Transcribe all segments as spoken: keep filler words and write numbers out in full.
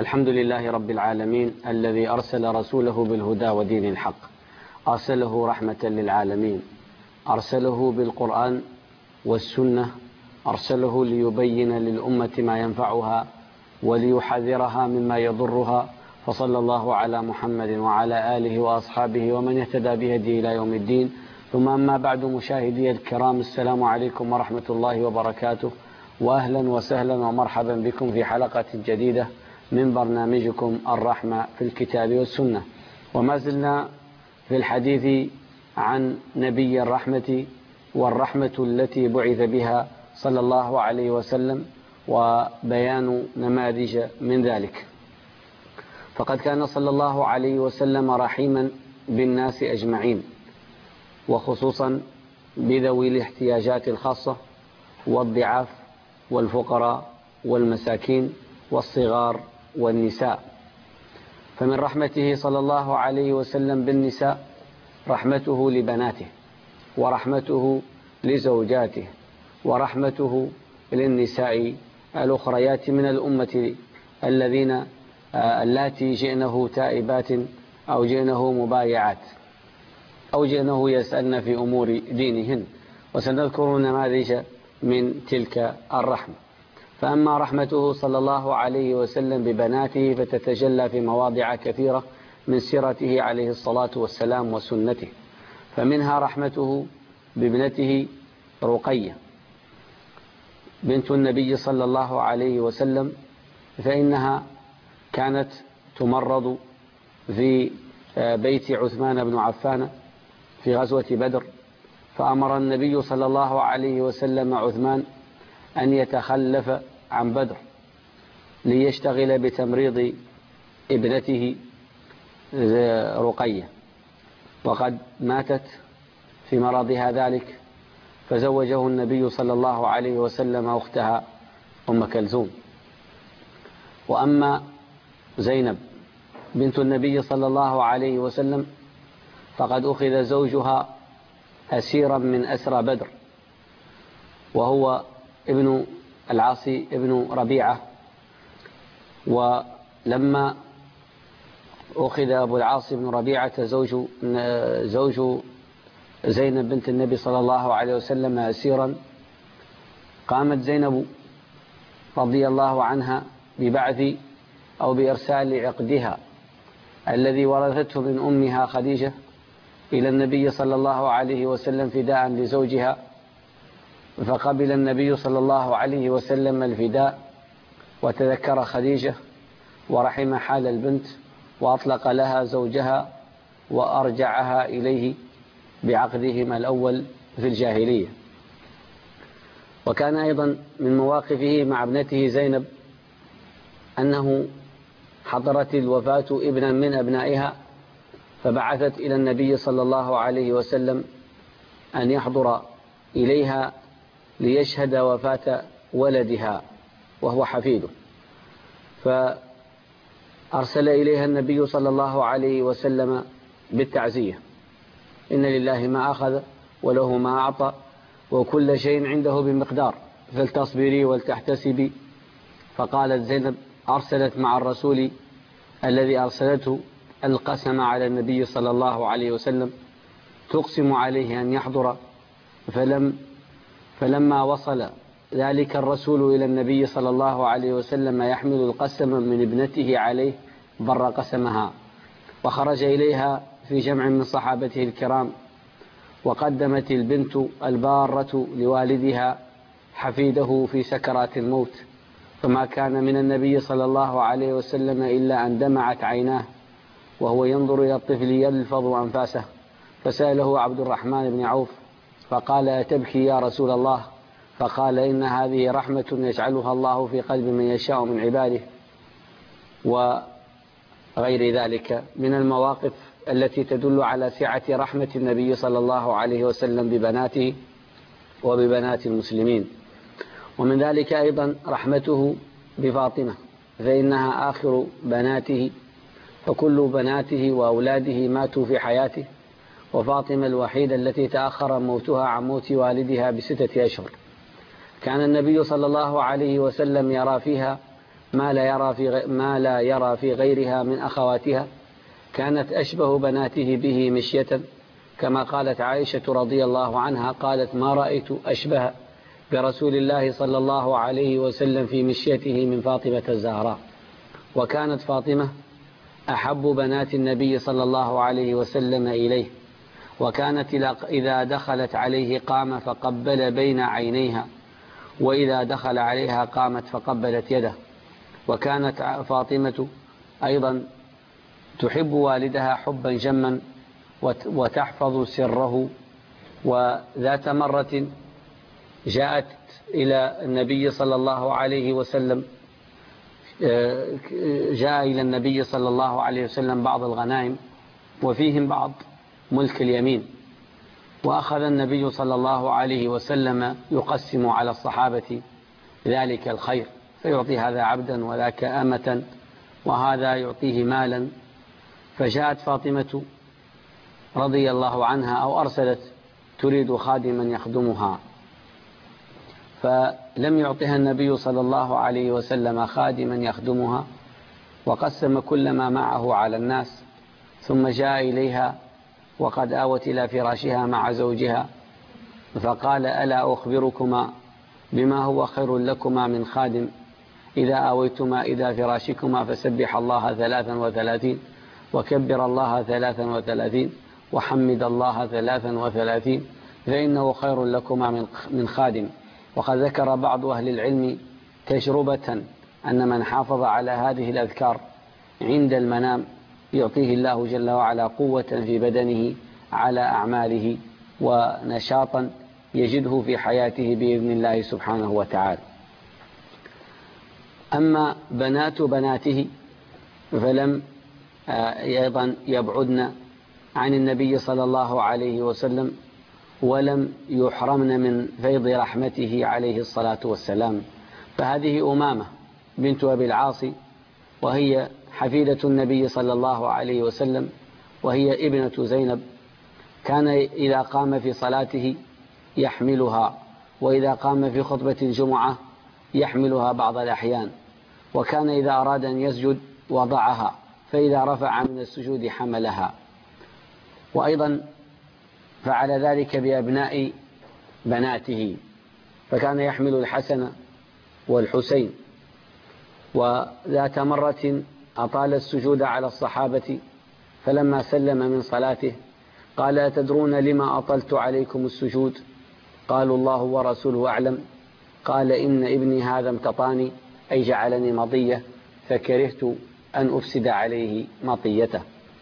الحمد لله رب العالمين الذي أرسل رسوله بالهدى ودين الحق، أرسله رحمة للعالمين، أرسله بالقرآن والسنة، أرسله ليبين للأمة ما ينفعها وليحذرها مما يضرها، فصلى الله على محمد وعلى آله وأصحابه ومن اهتدى بهديه إلى يوم الدين. ثم أما بعد، مشاهدي الكرام، السلام عليكم ورحمة الله وبركاته، وأهلا وسهلا ومرحبا بكم في حلقة جديدة من برنامجكم الرحمة في الكتاب والسنة. وما زلنا في الحديث عن نبي الرحمة والرحمة التي بعث بها صلى الله عليه وسلم، وبيان نماذج من ذلك. فقد كان صلى الله عليه وسلم رحيما بالناس أجمعين، وخصوصا بذوي الاحتياجات الخاصة والضعاف والفقراء والمساكين والصغار والنساء. فمن رحمته صلى الله عليه وسلم بالنساء رحمته لبناته، ورحمته لزوجاته، ورحمته للنساء الأخريات من الأمة الذين اللاتي جئنه تائبات أو جئنه مبايعات أو جئنه يسألن في أمور دينهن، وسنذكر نماذج من تلك الرحمة. فأما رحمته صلى الله عليه وسلم ببناته فتتجلى في مواضع كثيرة من سيرته عليه الصلاة والسلام وسنته. فمنها رحمته بابنته رقية بنت النبي صلى الله عليه وسلم، فإنها كانت تمرض في بيت عثمان بن عفان في غزوة بدر، فأمر النبي صلى الله عليه وسلم عثمان أن يتخلف عن بدر ليشتغل بتمريض ابنته رقية، وقد ماتت في مرضها ذلك، فزوجه النبي صلى الله عليه وسلم أختها أم كلثوم. وأما زينب بنت النبي صلى الله عليه وسلم فقد أخذ زوجها أسيرا من أسرى بدر، وهو ابن العاص ابن ربيعة. ولما أخذ أبو العاص بن ربيعة زوج زوج زينب بنت النبي صلى الله عليه وسلم أسيرا، قامت زينب رضي الله عنها ببعث أو بإرسال عقدها الذي ورثته من أمها خديجة إلى النبي صلى الله عليه وسلم فداء لزوجها، فقبل النبي صلى الله عليه وسلم الفداء وتذكر خديجة ورحم حال البنت، وأطلق لها زوجها وأرجعها إليه بعقدهما الأول في الجاهلية. وكان أيضا من مواقفه مع ابنته زينب أنه حضرت الوفاة ابنا من أبنائها، فبعثت إلى النبي صلى الله عليه وسلم أن يحضر إليها ليشهد وفاة ولدها وهو حفيده، فأرسل إليها النبي صلى الله عليه وسلم بالتعزية: إن لله ما أخذ وله ما أعطى وكل شيء عنده بمقدار، فلتصبري ولتحتسبي. فقالت زينب: أرسلت مع الرسول الذي أرسلته القسم على النبي صلى الله عليه وسلم، تقسم عليه أن يحضر، فلم فلما وصل ذلك الرسول إلى النبي صلى الله عليه وسلم يحمل القسم من ابنته عليه بر قسمها، وخرج إليها في جمع من صحابته الكرام، وقدمت البنت البارة لوالدها حفيده في سكرات الموت، فما كان من النبي صلى الله عليه وسلم إلا أن دمعت عيناه وهو ينظر إلى الطفل يلفظ أنفاسه، فسأله عبد الرحمن بن عوف فقال: أتبكي يا رسول الله؟ فقال: إن هذه رحمة يجعلها الله في قلب من يشاء من عباده. وغير ذلك من المواقف التي تدل على سعة رحمة النبي صلى الله عليه وسلم ببناته وببنات المسلمين. ومن ذلك أيضا رحمته بفاطمة، فإنها آخر بناته، فكل بناته وأولاده ماتوا في حياته، وفاطمة الوحيدة التي تأخر موتها عن موت والدها بستة أشهر. كان النبي صلى الله عليه وسلم يرى فيها ما لا يرى في ما لا يرى في غيرها من أخواتها، كانت أشبه بناته به مشية، كما قالت عائشة رضي الله عنها قالت: ما رأيت أشبه برسول الله صلى الله عليه وسلم في مشيته من فاطمة الزهراء. وكانت فاطمة أحب بنات النبي صلى الله عليه وسلم إليه، وكانت إذا دخلت عليه قام فقبل بين عينيها، وإذا دخل عليها قامت فقبلت يده. وكانت فاطمة أيضا تحب والدها حبا جما وتحفظ سره. وذات مرة جاءت إلى النبي صلى الله عليه وسلم جاء إلى النبي صلى الله عليه وسلم بعض الغنائم وفيهم بعض ملك اليمين، وأخذ النبي صلى الله عليه وسلم يقسم على الصحابة ذلك الخير، فيعطي هذا عبدا وذاك أمة وهذا يعطيه مالا. فجاءت فاطمة رضي الله عنها أو أرسلت تريد خادما يخدمها، فلم يعطها النبي صلى الله عليه وسلم خادما يخدمها، وقسم كل ما معه على الناس، ثم جاء إليها وقد آوت إلى فراشها مع زوجها فقال: ألا أخبركما بما هو خير لكما من خادم؟ إذا آويتما إلى فراشكما فسبح الله ثلاثا وثلاثين، وكبر الله ثلاثا وثلاثين، وحمد الله ثلاثا وثلاثين، فإنه خير لكما من خادم. وقد ذكر بعض أهل العلم تجربة أن من حافظ على هذه الأذكار عند المنام يعطيه الله جل وعلا قوة في بدنه على أعماله ونشاطا يجده في حياته بإذن الله سبحانه وتعالى. أما بنات بناته فلم أيضا يبعدن عن النبي صلى الله عليه وسلم، ولم يحرمن من فيض رحمته عليه الصلاة والسلام. فهذه أمامة بنت أبي العاص، وهي حفيدة النبي صلى الله عليه وسلم، وهي ابنة زينب. كان إذا قام في صلاته يحملها، وإذا قام في خطبة الجمعة يحملها بعض الأحيان، وكان إذا أراد أن يسجد وضعها، فإذا رفع من السجود حملها. وأيضا فعل ذلك بأبناء بناته، فكان يحمل الحسن والحسين. وذات مرة أطال السجود على الصحابة، فلما سلم من صلاته قال: أتدرون لما أطلت عليكم السجود؟ قالوا: الله ورسوله أعلم. قال: إن ابني هذا امتطاني، أي جعلني مطية، فكرهت أن أفسد عليه مطيته.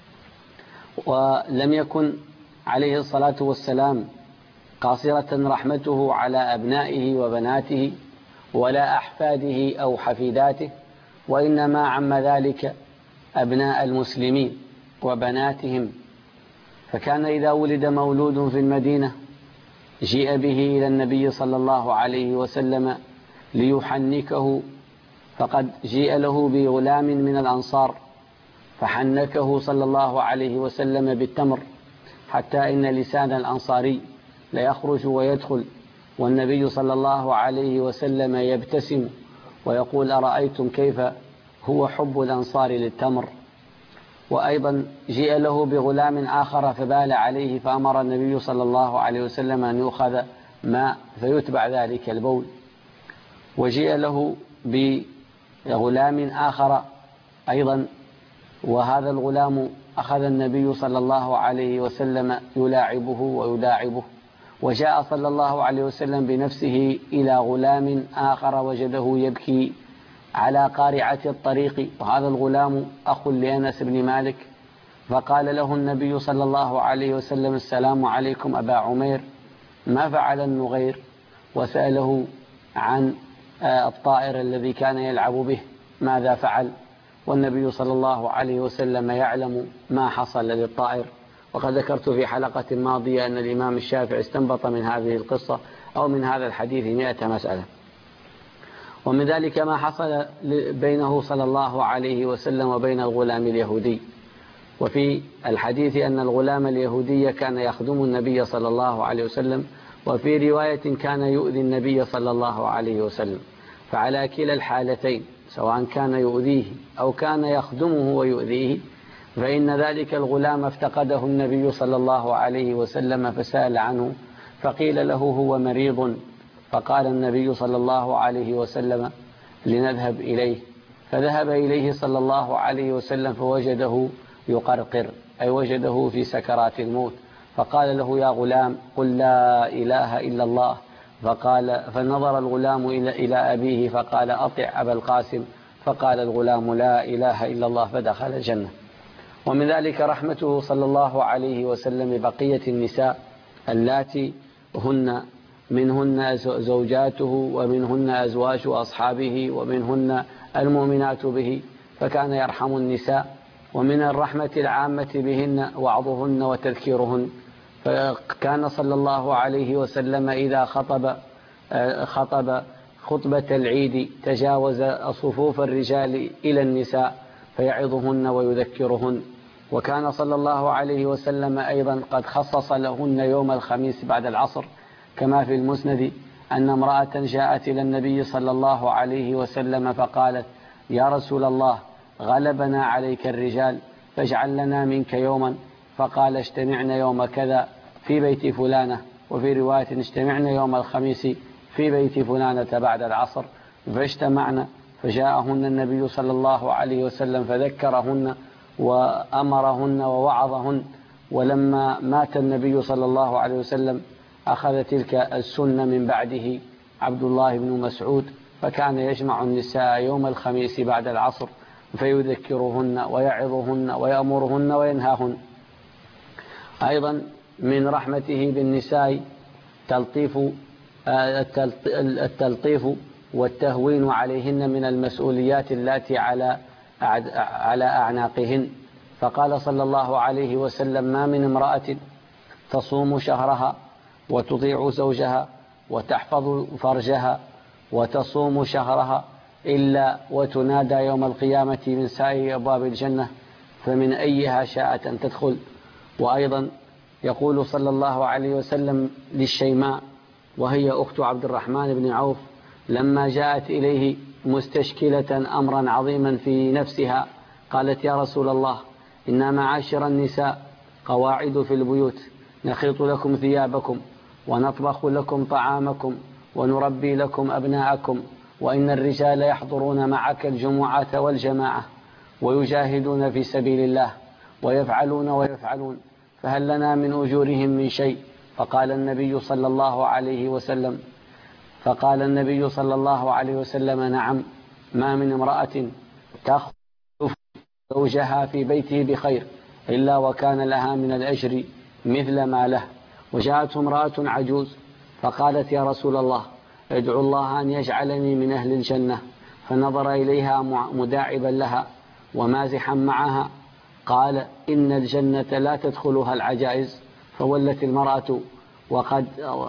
ولم يكن عليه الصلاة والسلام قاصرة رحمته على أبنائه وبناته ولا أحفاده أو حفيداته، وإنما عم ذلك أبناء المسلمين وبناتهم. فكان إذا ولد مولود في المدينة جيء به إلى النبي صلى الله عليه وسلم ليحنكه، فقد جيء له بغلام من الأنصار فحنكه صلى الله عليه وسلم بالتمر، حتى إن لسان الأنصاري ليخرج ويدخل، والنبي صلى الله عليه وسلم يبتسم ويقول: أرأيتم كيف هو حب الأنصار للتمر. وأيضا جيء له بغلام آخر فبال عليه، فأمر النبي صلى الله عليه وسلم أن يؤخذ ماء فيتبع ذلك البول. وجيء له بغلام آخر أيضا، وهذا الغلام أخذ النبي صلى الله عليه وسلم يلاعبه ويداعبه. وجاء صلى الله عليه وسلم بنفسه إلى غلام آخر وجده يبكي على قارعة الطريق، وهذا الغلام أخ لأنس بن مالك، فقال له النبي صلى الله عليه وسلم: السلام عليكم أبا عمير، ما فعل النغير؟ وسأله عن الطائر الذي كان يلعب به ماذا فعل، والنبي صلى الله عليه وسلم يعلم ما حصل للطائر. وقد ذكرت في حلقة ماضية أن الإمام الشافعي استنبط من هذه القصة أو من هذا الحديث مئة مسألة. ومن ذلك ما حصل بينه صلى الله عليه وسلم وبين الغلام اليهودي. وفي الحديث أن الغلام اليهودي كان يخدم النبي صلى الله عليه وسلم، وفي رواية كان يؤذي النبي صلى الله عليه وسلم. فعلى كلا الحالتين سواء كان يؤذيه أو كان يخدمه ويؤذيه، فإن ذلك الغلام افتقده النبي صلى الله عليه وسلم فسأل عنه، فقيل له هو مريض، فقال النبي صلى الله عليه وسلم لنذهب إليه، فذهب إليه صلى الله عليه وسلم فوجده يقرقر، أي وجده في سكرات الموت، فقال له يا غلام قل لا إله إلا الله، فقال فنظر الغلام إلى أبيه فقال أطع أبا القاسم، فقال الغلام لا إله إلا الله، فدخل الجنة. ومن ذلك رحمته صلى الله عليه وسلم بقية النساء اللاتي هن منهن زوجاته ومنهن أزواج أصحابه ومنهن المؤمنات به، فكان يرحم النساء، ومن الرحمة العامة بهن وعظهن وتذكيرهن. فكان صلى الله عليه وسلم إذا خطب خطب خطبة العيد تجاوز صفوف الرجال إلى النساء فيعظهن ويذكرهن. وكان صلى الله عليه وسلم أيضا قد خصص لهن يوم الخميس بعد العصر، كما في المسند أن امرأة جاءت إلى النبي صلى الله عليه وسلم فقالت يا رسول الله غلبنا عليك الرجال فاجعل لنا منك يوما، فقال اجتمعنا يوم كذا في بيت فلانة، وفي رواية اجتمعنا يوم الخميس في بيت فلانة بعد العصر، فاجتمعنا فجاءهن النبي صلى الله عليه وسلم فذكرهن وأمرهن ووعظهن. ولما مات النبي صلى الله عليه وسلم أخذ تلك السنة من بعده عبد الله بن مسعود، فكان يجمع النساء يوم الخميس بعد العصر فيذكرهن ويعظهن ويأمرهن وينهاهن. أيضا من رحمته بالنساء تلطيف التلطيف والتهوين عليهن من المسؤوليات التي على على أعناقهن. فقال صلى الله عليه وسلم ما من امرأة تصوم شهرها وتطيع زوجها وتحفظ فرجها وتصوم شهرها إلا وتنادى يوم القيامة من سائر أبواب الجنة فمن أيها شاءت أن تدخل. وأيضا يقول صلى الله عليه وسلم للشيماء وهي أخت عبد الرحمن بن عوف لما جاءت إليه مستشكلة أمرا عظيما في نفسها، قالت يا رسول الله إنا معاشر النساء قواعد في البيوت، نخيط لكم ثيابكم ونطبخ لكم طعامكم ونربي لكم أبناءكم، وإن الرجال يحضرون معك الجمعة والجماعة ويجاهدون في سبيل الله ويفعلون ويفعلون، فهل لنا من أجورهم من شيء؟ فقال النبي صلى الله عليه وسلم فقال النبي صلى الله عليه وسلم نعم، ما من امرأة تخلف زوجها في بيته بخير إلا وكان لها من الأجر مثل ما له. وجاءت امرأة عجوز فقالت يا رسول الله ادعو الله أن يجعلني من أهل الجنة، فنظر إليها مداعبا لها ومازحا معها، قال إن الجنة لا تدخلها العجائز، فولت المرأة وقد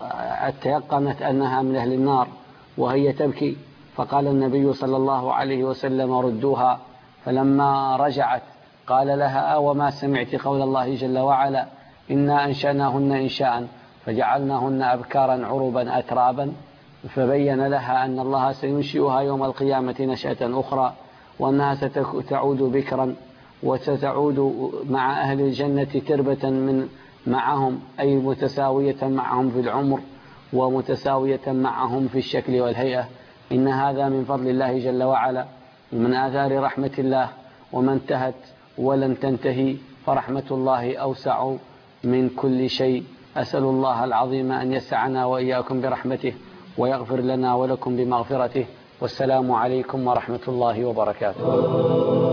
تيقنت أنها من أهل النار وهي تبكي، فقال النبي صلى الله عليه وسلم ردوها، فلما رجعت قال لها أو ما سمعت قول الله جل وعلا إنا أنشأناهن إنشاء فجعلناهن أبكارا عربا أترابا، فبين لها أن الله سينشئها يوم القيامة نشأة أخرى، وأنها ستعود بكرا وستعود مع أهل الجنة تربة من معهم، أي متساوية معهم في العمر ومتساوية معهم في الشكل والهيئة. إن هذا من فضل الله جل وعلا ومن آثار رحمة الله، وما انتهت ولن تنتهي، فرحمة الله أوسع من كل شيء. أسأل الله العظيم أن يسعنا وإياكم برحمته ويغفر لنا ولكم بمغفرته، والسلام عليكم ورحمة الله وبركاته.